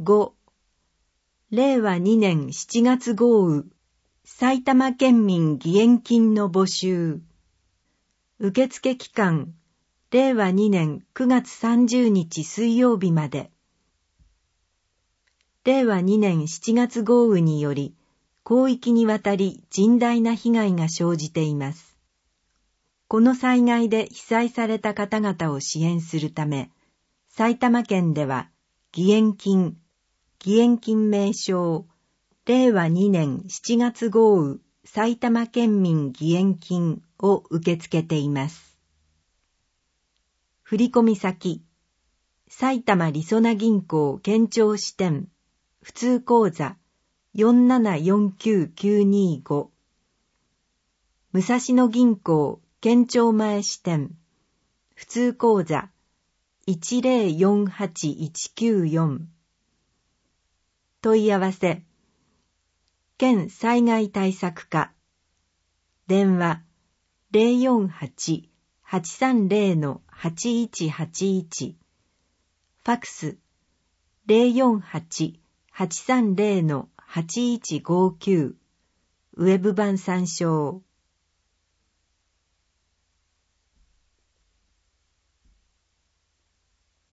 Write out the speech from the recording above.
5、令和2年7月豪雨、埼玉県民義援金の募集。受付期間、令和2年9月30日水曜日まで。令和2年7月豪雨により、広域にわたり甚大な被害が生じています。この災害で被災された方々を支援するため、埼玉県では義援金名称、令和2年7月豪雨埼玉県民義援金を受け付けています。振込先、埼玉りそな銀行県庁支店、普通口座4749925、武蔵野銀行県庁前支店、普通口座1048194、問い合わせ、県災害対策課、電話048-830-8181、ファクス048-830-8159、ウェブ版参照。